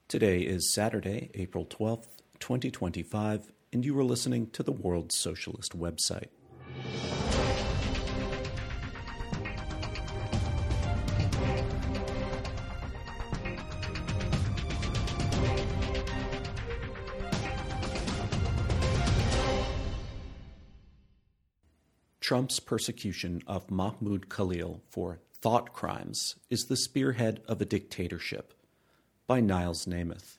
Today is Saturday, April 12th, 2025, and you are listening to the World Socialist website. Trump's persecution of Mahmoud Khalil for thought crimes is the spearhead of a dictatorship, by Niles Namath.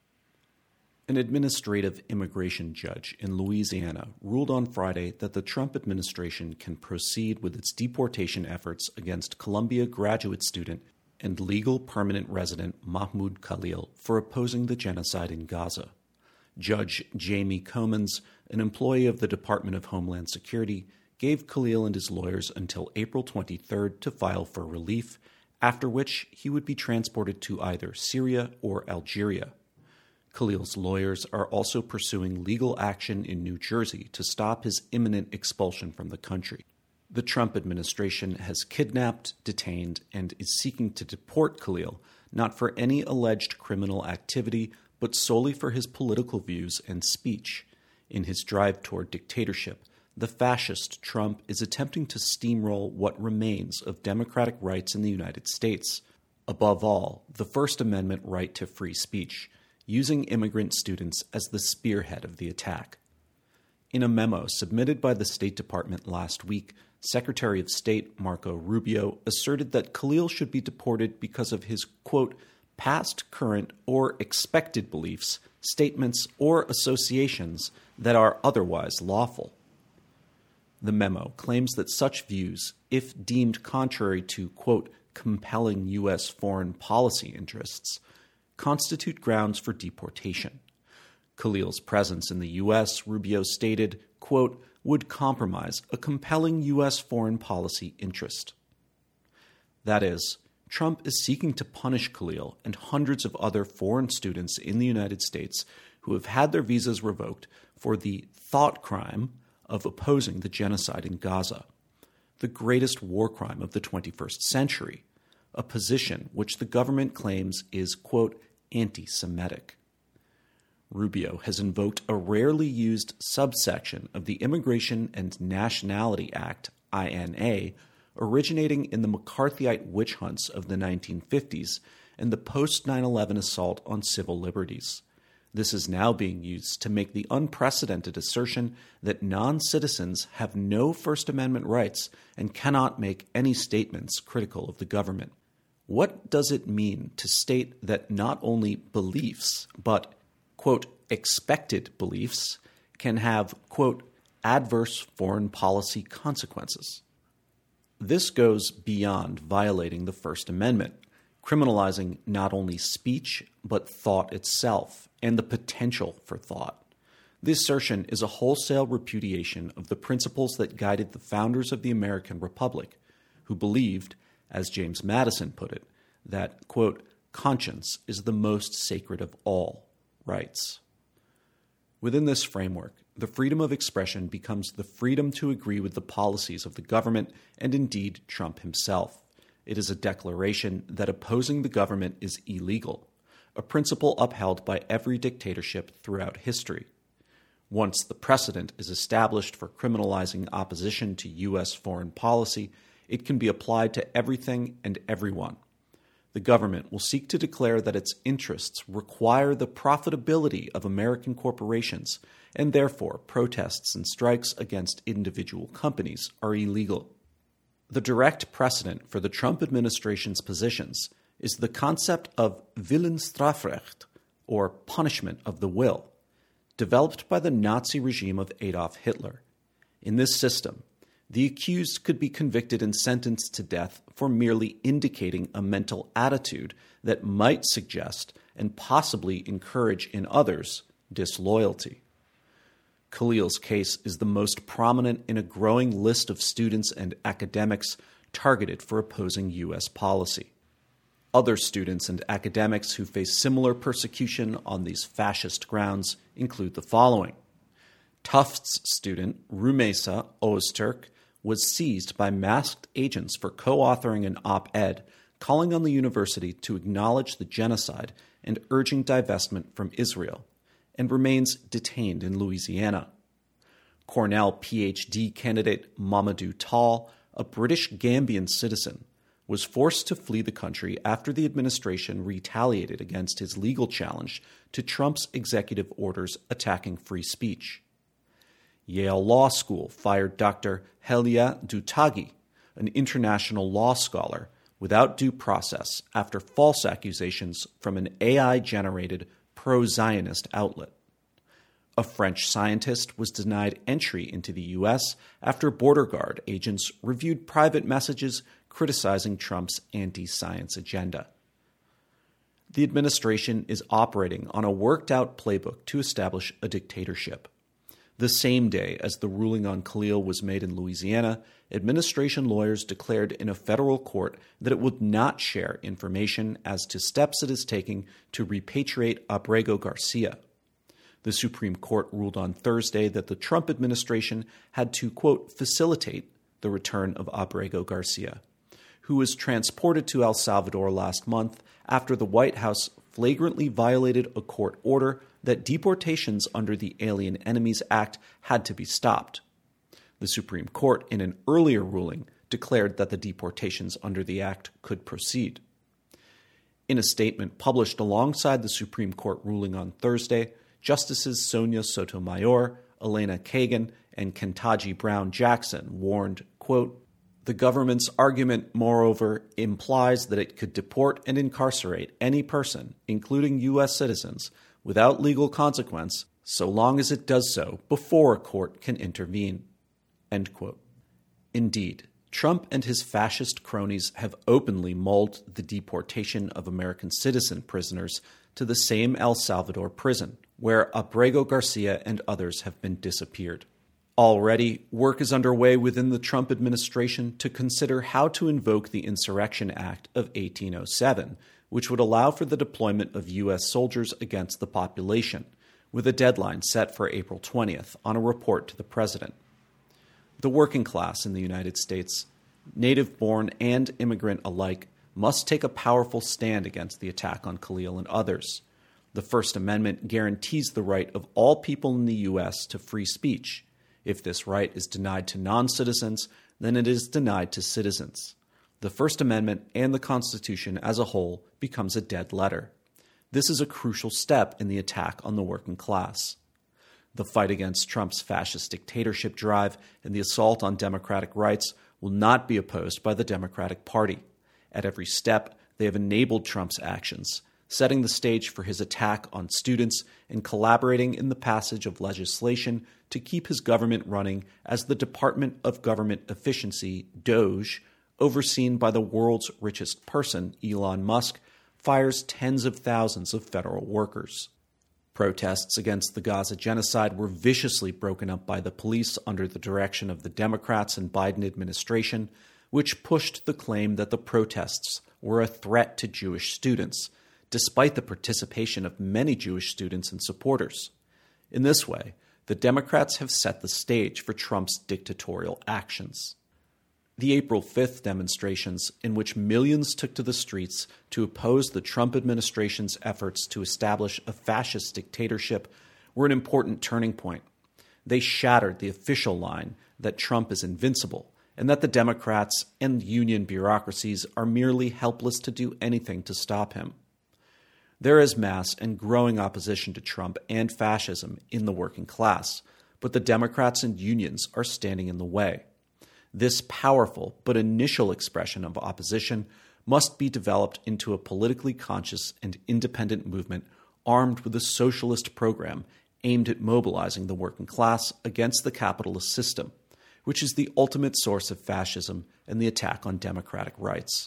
An administrative immigration judge in Louisiana ruled on Friday that the Trump administration can proceed with its deportation efforts against Columbia graduate student and legal permanent resident Mahmoud Khalil for opposing the genocide in Gaza. Judge Jamie Comins, an employee of the Department of Homeland Security, gave Khalil and his lawyers until April 23rd to file for relief, after which he would be transported to either Syria or Algeria. Khalil's lawyers are also pursuing legal action in New Jersey to stop his imminent expulsion from the country. The Trump administration has kidnapped, detained, and is seeking to deport Khalil, not for any alleged criminal activity, but solely for his political views and speech. In his drive toward dictatorship, the fascist Trump is attempting to steamroll what remains of democratic rights in the United States. Above all, the First Amendment right to free speech, using immigrant students as the spearhead of the attack. In a memo submitted by the State Department last week, Secretary of State Marco Rubio asserted that Khalil should be deported because of his, quote, past, current, or expected beliefs, statements, or associations that are otherwise lawful. The memo claims that such views, if deemed contrary to, quote, compelling U.S. foreign policy interests, constitute grounds for deportation. Khalil's presence in the U.S., Rubio stated, quote, would compromise a compelling U.S. foreign policy interest. That is, Trump is seeking to punish Khalil and hundreds of other foreign students in the United States who have had their visas revoked for the thought crime of opposing the genocide in Gaza, the greatest war crime of the 21st century, a position which the government claims is, quote, anti-Semitic. Rubio has invoked a rarely used subsection of the Immigration and Nationality Act, INA, originating in the McCarthyite witch hunts of the 1950s and the post-9/11 assault on civil liberties. This is now being used to make the unprecedented assertion that non-citizens have no First Amendment rights and cannot make any statements critical of the government. What does it mean to state that not only beliefs, but, quote, expected beliefs can have, quote, adverse foreign policy consequences? This goes beyond violating the First Amendment, criminalizing not only speech, but thought itself, and the potential for thought. The assertion is a wholesale repudiation of the principles that guided the founders of the American Republic, who believed, as James Madison put it, that, quote, conscience is the most sacred of all rights. Within this framework, the freedom of expression becomes the freedom to agree with the policies of the government and indeed Trump himself. It is a declaration that opposing the government is illegal, a principle upheld by every dictatorship throughout history. Once the precedent is established for criminalizing opposition to U.S. foreign policy, it can be applied to everything and everyone. The government will seek to declare that its interests require the profitability of American corporations, and therefore protests and strikes against individual companies are illegal. The direct precedent for the Trump administration's positions is the concept of Willensstrafrecht, or punishment of the will, developed by the Nazi regime of Adolf Hitler. In this system, the accused could be convicted and sentenced to death for merely indicating a mental attitude that might suggest and possibly encourage in others disloyalty. Khalil's case is the most prominent in a growing list of students and academics targeted for opposing U.S. policy. Other students and academics who face similar persecution on these fascist grounds include the following. Tufts student Rumeysa Ozturk was seized by masked agents for co-authoring an op-ed calling on the university to acknowledge the genocide and urging divestment from Israel, and remains detained in Louisiana. Cornell PhD candidate Mamadou Tall, a British Gambian citizen, was forced to flee the country after the administration retaliated against his legal challenge to Trump's executive orders attacking free speech. Yale Law School fired Dr. Helia Doutagi, an international law scholar, without due process after false accusations from an AI-generated pro-Zionist outlet. A French scientist was denied entry into the U.S. after border guard agents reviewed private messages criticizing Trump's anti-science agenda. The administration is operating on a worked-out playbook to establish a dictatorship. The same day as the ruling on Khalil was made in Louisiana, administration lawyers declared in a federal court that it would not share information as to steps it is taking to repatriate Abrego Garcia. The Supreme Court ruled on Thursday that the Trump administration had to, quote, facilitate the return of Abrego Garcia, who was transported to El Salvador last month after the White House flagrantly violated a court order that deportations under the Alien Enemies Act had to be stopped. The Supreme Court, in an earlier ruling, declared that the deportations under the act could proceed. In a statement published alongside the Supreme Court ruling on Thursday, Justices Sonia Sotomayor, Elena Kagan, and Ketanji Brown Jackson warned, quote, "The government's argument, moreover, implies that it could deport and incarcerate any person, including U.S. citizens, without legal consequence, so long as it does so before a court can intervene." End quote. Indeed, Trump and his fascist cronies have openly mulled the deportation of American citizen prisoners to the same El Salvador prison, where Abrego Garcia and others have been disappeared. Already, work is underway within the Trump administration to consider how to invoke the Insurrection Act of 1807, which would allow for the deployment of U.S. soldiers against the population, with a deadline set for April 20th on a report to the president. The working class in the United States, native-born and immigrant alike, must take a powerful stand against the attack on Khalil and others. The First Amendment guarantees the right of all people in the U.S. to free speech. If this right is denied to non-citizens, then it is denied to citizens. The First Amendment and the Constitution as a whole becomes a dead letter. This is a crucial step in the attack on the working class. The fight against Trump's fascist dictatorship drive and the assault on democratic rights will not be opposed by the Democratic Party. At every step, they have enabled Trump's actions, setting the stage for his attack on students and collaborating in the passage of legislation to keep his government running as the Department of Government Efficiency, DOGE, overseen by the world's richest person, Elon Musk, fires tens of thousands of federal workers. Protests against the Gaza genocide were viciously broken up by the police under the direction of the Democrats and Biden administration, which pushed the claim that the protests were a threat to Jewish students, despite the participation of many Jewish students and supporters. In this way, the Democrats have set the stage for Trump's dictatorial actions. The April 5th demonstrations, in which millions took to the streets to oppose the Trump administration's efforts to establish a fascist dictatorship, were an important turning point. They shattered the official line that Trump is invincible and that the Democrats and union bureaucracies are merely helpless to do anything to stop him. There is mass and growing opposition to Trump and fascism in the working class, but the Democrats and unions are standing in the way. This powerful but initial expression of opposition must be developed into a politically conscious and independent movement armed with a socialist program aimed at mobilizing the working class against the capitalist system, which is the ultimate source of fascism and the attack on democratic rights.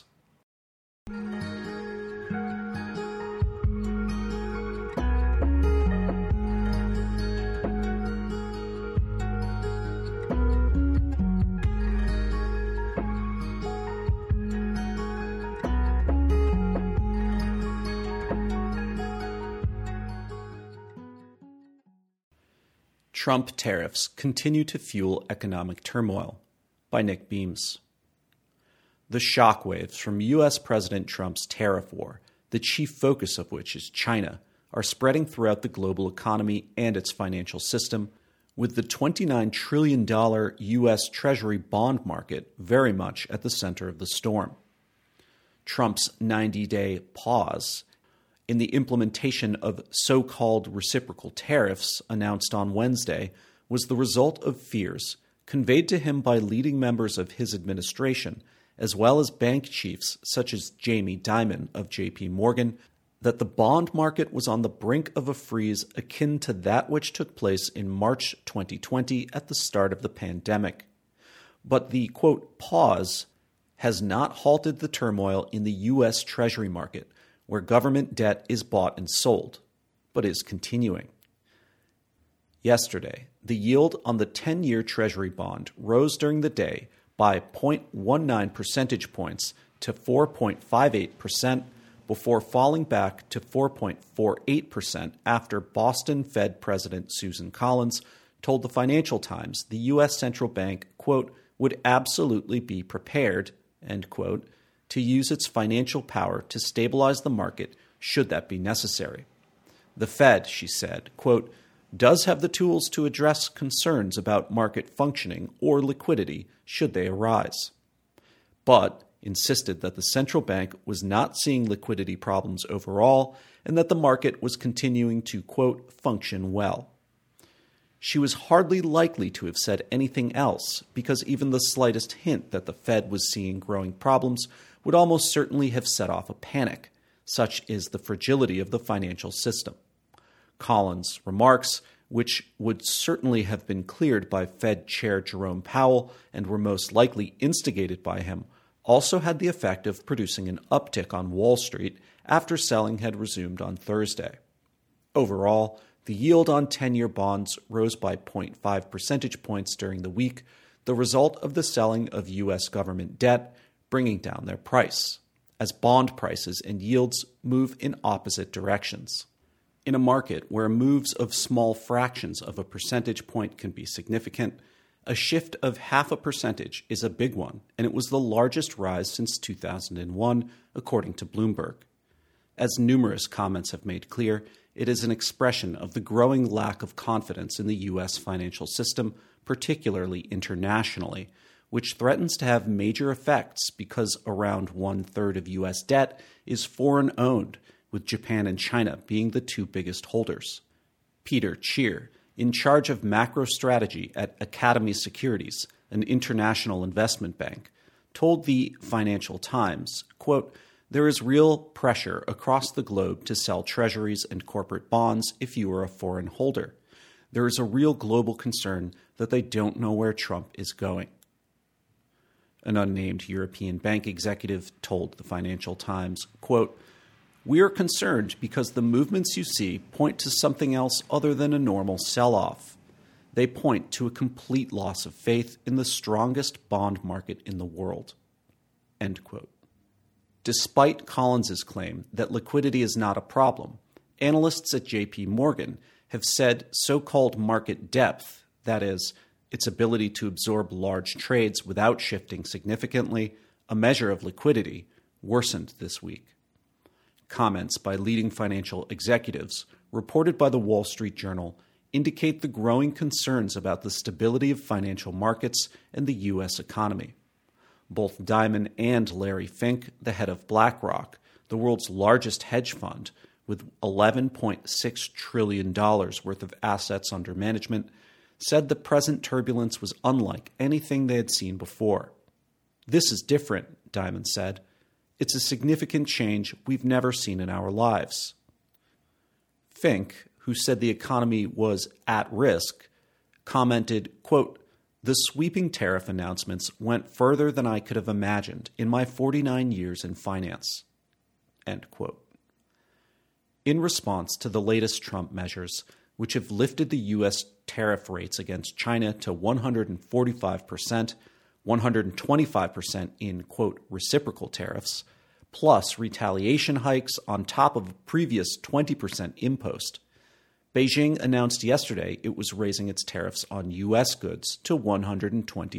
Trump Tariffs Continue to Fuel Economic Turmoil by Nick Beams. The shockwaves from U.S. President Trump's tariff war, the chief focus of which is China, are spreading throughout the global economy and its financial system, with the $29 trillion U.S. Treasury bond market very much at the center of the storm. Trump's 90-day pause in the implementation of so-called reciprocal tariffs announced on Wednesday was the result of fears conveyed to him by leading members of his administration, as well as bank chiefs such as Jamie Dimon of J.P. Morgan, that the bond market was on the brink of a freeze akin to that which took place in March 2020 at the start of the pandemic. But the, quote, pause has not halted the turmoil in the U.S. Treasury market, where government debt is bought and sold, but is continuing. Yesterday, the yield on the 10-year Treasury bond rose during the day by 0.19 percentage points to 4.58% before falling back to 4.48% after Boston Fed President Susan Collins told the Financial Times the U.S. Central Bank, quote, would absolutely be prepared, end quote, to use its financial power to stabilize the market should that be necessary. The Fed, she said, quote, does have the tools to address concerns about market functioning or liquidity should they arise, but insisted that the central bank was not seeing liquidity problems overall and that the market was continuing to, quote, function well. She was hardly likely to have said anything else because even the slightest hint that the Fed was seeing growing problems would almost certainly have set off a panic. Such is the fragility of the financial system. Collins' remarks, which would certainly have been cleared by Fed Chair Jerome Powell and were most likely instigated by him, also had the effect of producing an uptick on Wall Street after selling had resumed on Thursday. Overall, the yield on 10-year bonds rose by 0.5 percentage points during the week, the result of the selling of U.S. government debt, bringing down their price, as bond prices and yields move in opposite directions. In a market where moves of small fractions of a percentage point can be significant, a shift of 0.5 percentage is a big one, and it was the largest rise since 2001, according to Bloomberg. As numerous comments have made clear, it is an expression of the growing lack of confidence in the U.S. financial system, particularly internationally, which threatens to have major effects because around 1/3 of U.S. debt is foreign-owned, with Japan and China being the two biggest holders. Peter Cheer, in charge of macro strategy at Academy Securities, an international investment bank, told the Financial Times, quote, there is real pressure across the globe to sell treasuries and corporate bonds if you are a foreign holder. There is a real global concern that they don't know where Trump is going. An unnamed European bank executive told the Financial Times, quote, we are concerned because the movements you see point to something else other than a normal sell-off. They point to a complete loss of faith in the strongest bond market in the world. End quote. Despite Collins's claim that liquidity is not a problem, analysts at J.P. Morgan have said so-called market depth, that is, its ability to absorb large trades without shifting significantly, a measure of liquidity, worsened this week. Comments by leading financial executives, reported by the Wall Street Journal, indicate the growing concerns about the stability of financial markets and the U.S. economy. Both Dimon and Larry Fink, the head of BlackRock, the world's largest hedge fund, with $11.6 trillion worth of assets under management, said the present turbulence was unlike anything they had seen before. This is different, Dimon said. It's a significant change we've never seen in our lives. Fink, who said the economy was at risk, commented, quote, the sweeping tariff announcements went further than I could have imagined in my 49 years in finance. End quote. In response to the latest Trump measures, which have lifted the U.S. tariff rates against China to 145%, 125% in, quote, reciprocal tariffs, plus retaliation hikes on top of a previous 20% impost, Beijing announced yesterday it was raising its tariffs on U.S. goods to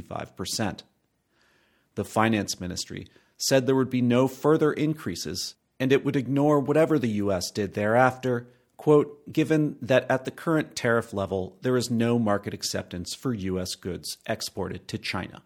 125%. The finance ministry said there would be no further increases and it would ignore whatever the U.S. did thereafter, quote, given that at the current tariff level there is no market acceptance for U.S. goods exported to China.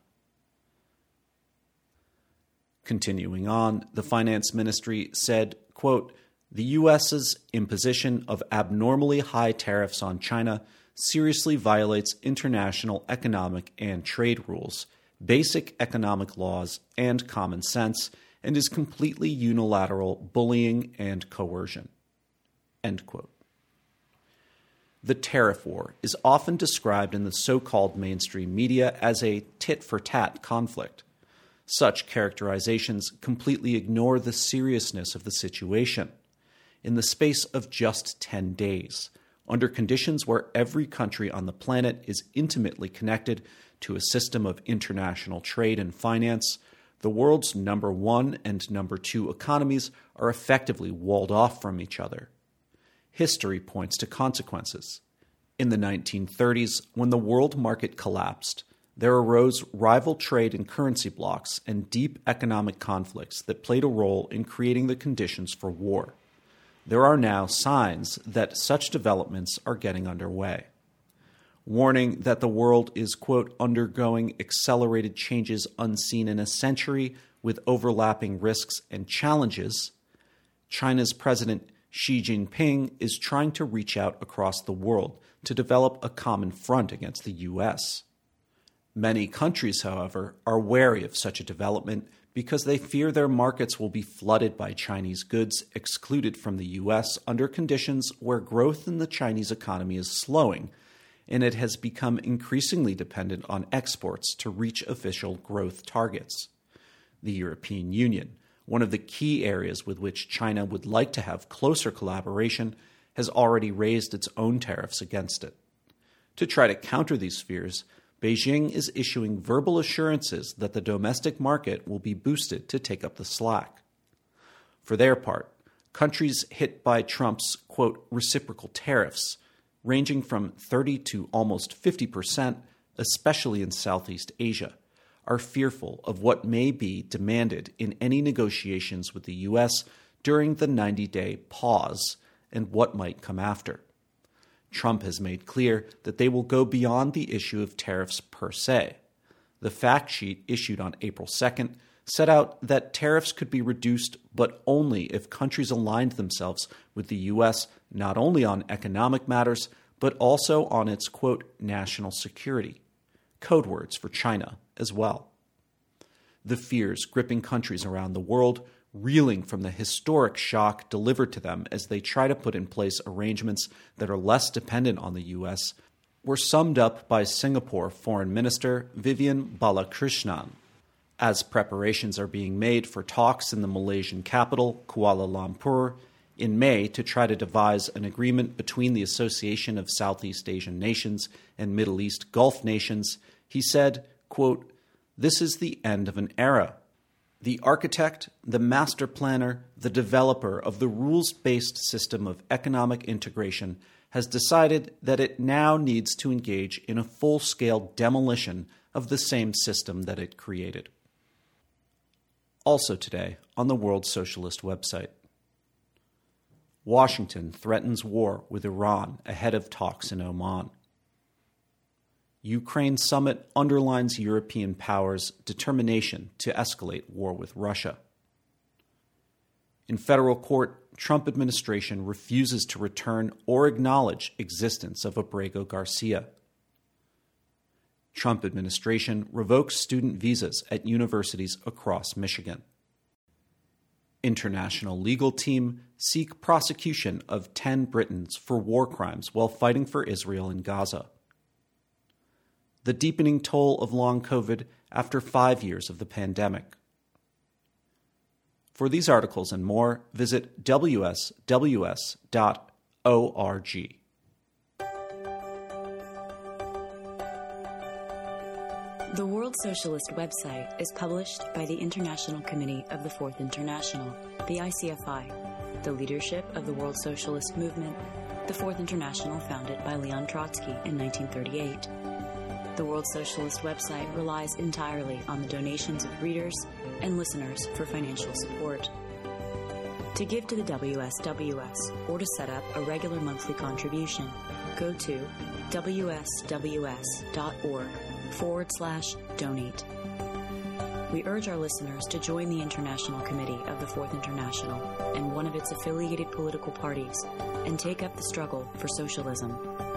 Continuing on, the Finance Ministry said, quote, the U.S.'s imposition of abnormally high tariffs on China seriously violates international economic and trade rules, basic economic laws, and common sense, and is completely unilateral bullying and coercion. End quote. The tariff war is often described in the so-called mainstream media as a tit-for-tat conflict. Such characterizations completely ignore the seriousness of the situation. In the space of just 10 days, under conditions where every country on the planet is intimately connected to a system of international trade and finance, the world's number one and number two economies are effectively walled off from each other. History points to consequences. In the 1930s, when the world market collapsed, there arose rival trade and currency blocs and deep economic conflicts that played a role in creating the conditions for war. There are now signs that such developments are getting underway. Warning that the world is, quote, undergoing accelerated changes unseen in a century with overlapping risks and challenges, China's President Xi Jinping is trying to reach out across the world to develop a common front against the U.S. Many countries, however, are wary of such a development because they fear their markets will be flooded by Chinese goods excluded from the U.S. under conditions where growth in the Chinese economy is slowing, and it has become increasingly dependent on exports to reach official growth targets. The European Union, one of the key areas with which China would like to have closer collaboration, has already raised its own tariffs against it. To try to counter these fears, Beijing is issuing verbal assurances that the domestic market will be boosted to take up the slack. For their part, countries hit by Trump's, quote, reciprocal tariffs, ranging from 30 to almost 50%, especially in Southeast Asia, are fearful of what may be demanded in any negotiations with the U.S. during the 90-day pause and what might come after. Trump has made clear that they will go beyond the issue of tariffs per se. The fact sheet issued on April 2nd set out that tariffs could be reduced, but only if countries aligned themselves with the U.S. not only on economic matters, but also on its, quote, national security, code words for China as well. The fears gripping countries around the world, reeling from the historic shock delivered to them as they try to put in place arrangements that are less dependent on the U.S., were summed up by Singapore Foreign Minister Vivian Balakrishnan. As preparations are being made for talks in the Malaysian capital, Kuala Lumpur, in May to try to devise an agreement between the Association of Southeast Asian Nations and Middle East Gulf nations, he said, quote, this is the end of an era. The architect, the master planner, the developer of the rules-based system of economic integration has decided that it now needs to engage in a full-scale demolition of the same system that it created. Also today, on the World Socialist website, Washington threatens war with Iran ahead of talks in Oman. Ukraine summit underlines European powers' determination to escalate war with Russia. In federal court, Trump administration refuses to return or acknowledge existence of Abrego Garcia. Trump administration revokes student visas at universities across Michigan. International legal team seek prosecution of 10 Britons for war crimes while fighting for Israel in Gaza. The deepening toll of long COVID after 5 years of the pandemic. For these articles and more, visit wsws.org. The World Socialist website is published by the International Committee of the Fourth International, the ICFI, the leadership of the World Socialist Movement, the Fourth International founded by Leon Trotsky in 1938. The World Socialist website relies entirely on the donations of readers and listeners for financial support. To give to the WSWS or to set up a regular monthly contribution, go to wsws.org/donate. We urge our listeners to join the International Committee of the Fourth International and one of its affiliated political parties and take up the struggle for socialism.